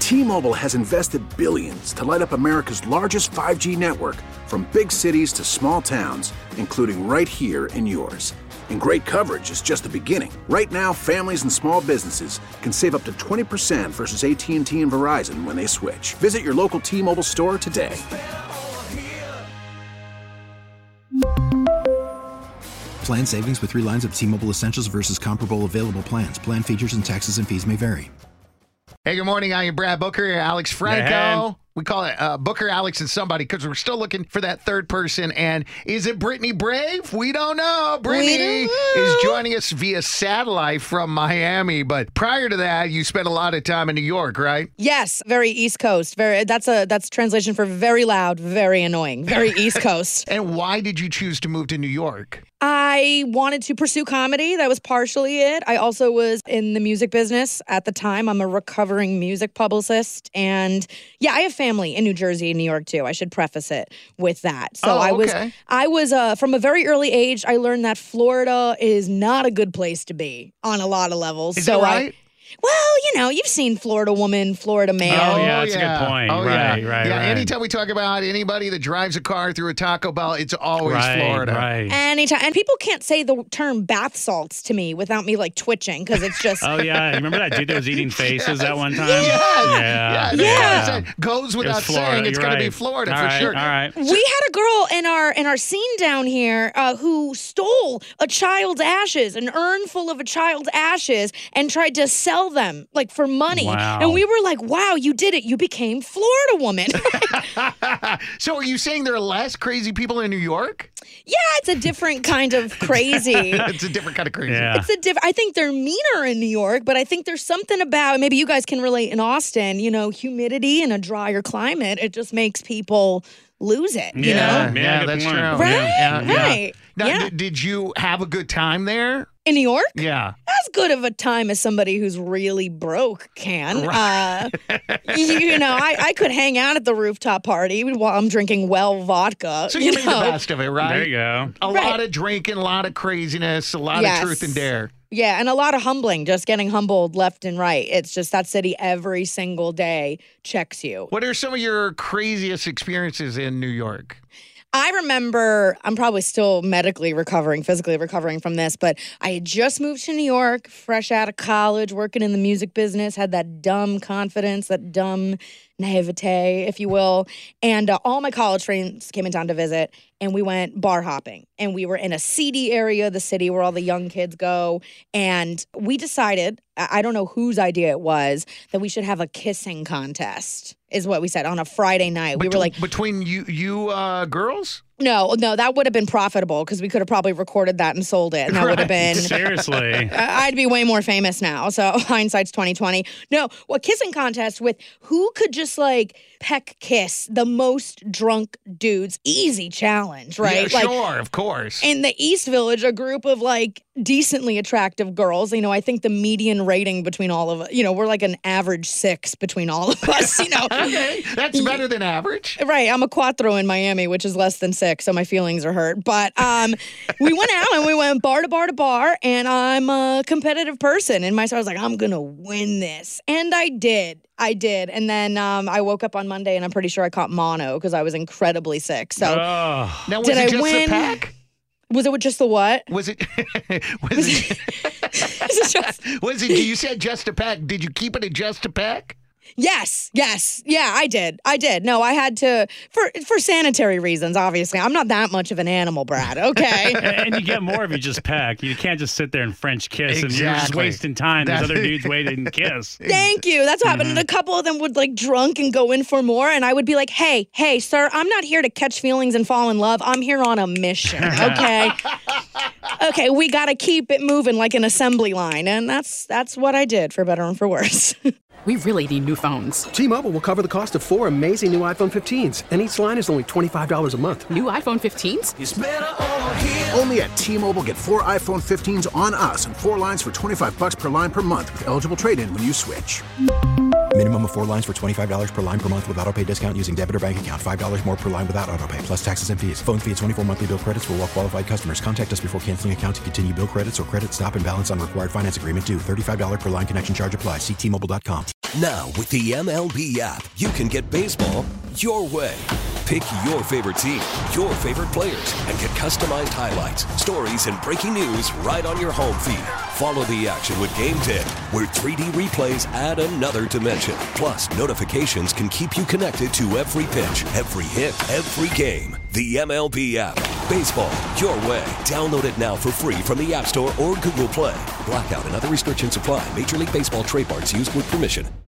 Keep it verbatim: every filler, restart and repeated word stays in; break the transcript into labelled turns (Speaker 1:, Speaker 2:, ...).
Speaker 1: T-Mobile has invested billions to light up America's largest five G network, from big cities to small towns, including right here in yours. And great coverage is just the beginning. Right now, families and small businesses can save up to twenty percent versus A T and T and Verizon when they switch. Visit your local T-Mobile store today.
Speaker 2: Plan savings with three lines of T-Mobile Essentials versus comparable available plans. Plan features and taxes and fees may vary.
Speaker 3: Hey, good morning. I'm Brad Booker, Alex Franco.
Speaker 4: Yeah.
Speaker 3: We call it uh, Booker, Alex, and somebody because we're still looking for that third person. And is it Brittany Brave? We don't know. Brittany is joining us via satellite from Miami. But prior to that, you spent a lot of time in New York, right?
Speaker 5: Yes, very East Coast. Very that's a that's translation for very loud, very annoying, very East Coast.
Speaker 3: And why did you choose to move to New York?
Speaker 5: I wanted to pursue comedy. That was partially it. I also was in the music business at the time. I'm a recovering music publicist. And yeah, I have family in New Jersey and New York too. I should preface it with that. So
Speaker 3: oh,
Speaker 5: I was
Speaker 3: okay.
Speaker 5: I was uh, from a very early age, I learned that Florida is not a good place to be on a lot of levels.
Speaker 3: Is
Speaker 5: so
Speaker 3: that right?
Speaker 5: I, Well, you know, you've seen Florida woman, Florida male.
Speaker 4: Oh, yeah, that's
Speaker 3: yeah.
Speaker 4: a good point.
Speaker 3: Oh,
Speaker 4: right,
Speaker 3: yeah.
Speaker 4: right,
Speaker 3: Yeah,
Speaker 4: right.
Speaker 3: anytime we talk about anybody that drives a car through a Taco Bell, it's always
Speaker 4: right,
Speaker 3: Florida.
Speaker 4: Right.
Speaker 5: Anytime. And people can't say the term bath salts to me without me, like, twitching, because it's just...
Speaker 4: Oh, yeah. Remember that dude that was eating faces
Speaker 3: Yes.
Speaker 4: that one time?
Speaker 3: Yes.
Speaker 4: Yeah.
Speaker 5: Yeah.
Speaker 3: It goes without
Speaker 4: It's Florida.
Speaker 3: saying it's
Speaker 4: You're
Speaker 3: going to be
Speaker 4: right.
Speaker 3: Florida
Speaker 4: All
Speaker 3: for
Speaker 4: right,
Speaker 3: sure.
Speaker 4: All right.
Speaker 5: We had a girl in our in our scene down here uh, who stole a child's ashes, an urn full of a child's ashes, and tried to sell them, like, for money.
Speaker 4: Wow.
Speaker 5: And we were like, wow, you did it. You became Florida woman.
Speaker 3: So are you saying there are less crazy people in New York?
Speaker 5: Yeah, it's a different kind of crazy.
Speaker 3: It's a different kind of crazy.
Speaker 4: Yeah.
Speaker 5: It's a diff- I think they're meaner in New York, but I think there's something about, maybe you guys can relate in Austin, you know, humidity and a drier climate, it just makes people lose it, you
Speaker 4: Yeah.
Speaker 5: know?
Speaker 3: Yeah,
Speaker 4: good
Speaker 3: that's
Speaker 4: point.
Speaker 3: true.
Speaker 5: Right,
Speaker 3: Yeah, yeah.
Speaker 5: right.
Speaker 3: Now,
Speaker 5: yeah.
Speaker 3: d- did you have a good time there?
Speaker 5: In New York?
Speaker 3: Yeah.
Speaker 5: As good of a time as somebody who's really broke can.
Speaker 3: Right.
Speaker 5: Uh, you know, I, I could hang out at the rooftop party while I'm drinking well vodka.
Speaker 3: So you, made
Speaker 5: know?
Speaker 3: the best of it, right?
Speaker 4: There you go.
Speaker 3: A
Speaker 5: Right.
Speaker 3: lot of drinking, a lot of craziness, a lot
Speaker 5: Yes.
Speaker 3: of truth and dare.
Speaker 5: Yeah, and a lot of humbling, just getting humbled left and right. It's just that city every single day checks you.
Speaker 3: What are some of your craziest experiences in New York?
Speaker 5: I remember, I'm probably still medically recovering, physically recovering from this, but I had just moved to New York, fresh out of college, working in the music business, had that dumb confidence, that dumb naivete, if you will. And uh, all my college friends came in town to visit, and we went bar hopping. And we were in a seedy area of the city where all the young kids go. And we decided, I I don't know whose idea it was, that we should have a kissing contest, is what we said, on a Friday night. We
Speaker 3: Bet-
Speaker 5: were like,
Speaker 3: between you, you uh, girls?
Speaker 5: no, no, that would have been profitable because we could have probably recorded that and sold it. And that would have been,
Speaker 4: Seriously.
Speaker 5: I- I'd be way more famous now. So hindsight's twenty twenty. No, a kissing contest with who could just like peck kiss the most drunk dudes. Easy challenge, right?
Speaker 3: Yeah,
Speaker 5: like
Speaker 3: sure, of course.
Speaker 5: in the East Village, a group of like decently attractive girls. You know, I think the median rating between all of us, you know, we're like an average six between all of us, you know.
Speaker 3: Okay, that's better than average.
Speaker 5: Right, I'm a cuatro in Miami, which is less than six, so my feelings are hurt. But um, we went out and we went bar to bar to bar, and I'm a competitive person. And my I was like, I'm gonna win this, and I did. I did, and then um, I woke up on Monday, and I'm pretty sure I caught mono because I was incredibly sick. So
Speaker 4: Oh.
Speaker 3: Now, was
Speaker 5: Did
Speaker 3: it
Speaker 5: I
Speaker 3: just
Speaker 5: win?
Speaker 3: a pack?
Speaker 5: was it with just the what?
Speaker 3: Was it? was it?
Speaker 5: Is it just-
Speaker 3: was it? You said just a pack. Did you keep it at just a pack?
Speaker 5: Yes, yes. Yeah, I did. I did. No, I had to, for for sanitary reasons, obviously. I'm not that much of an animal, Brad, okay?
Speaker 4: And, and you get more if you just peck. You can't just sit there and French kiss and you're just
Speaker 3: Exactly.
Speaker 4: wasting time. There's
Speaker 3: That-
Speaker 4: other dudes waiting to kiss.
Speaker 5: Thank you. That's what happened.
Speaker 3: Mm-hmm.
Speaker 5: And a couple of them would like drunk and go in for more. And I would be like, hey, hey, sir, I'm not here to catch feelings and fall in love. I'm here on a mission, okay? Okay, we got to keep it moving like an assembly line. And that's that's what I did, for better and for worse.
Speaker 6: We really need new phones.
Speaker 7: T-Mobile will cover the cost of four amazing new iPhone fifteens, and each line is only twenty-five dollars a month.
Speaker 6: New iPhone fifteens?
Speaker 1: Only at T-Mobile, get four iPhone fifteens on us and four lines for twenty-five bucks per line per month with eligible trade-in when you switch.
Speaker 2: Minimum of four lines for twenty-five dollars per line per month with autopay discount using debit or bank account. five dollars more per line without autopay, plus taxes and fees. Phone fee at twenty-four monthly bill credits for well-qualified customers. Contact us before canceling account to continue bill credits or credit stop and balance on required finance agreement due. thirty-five dollars per line connection charge applies. See T Mobile dot com.
Speaker 8: Now, with the M L B app, you can get baseball your way. Pick your favorite team, your favorite players, and get customized highlights, stories, and breaking news right on your home feed. Follow the action with Game ten, where three D replays add another dimension. Plus, notifications can keep you connected to every pitch, every hit, every game. The M L B app. Baseball your way. Download it now for free from the App Store or Google Play. Blackout and other restrictions apply. Major League Baseball trademarks used with permission.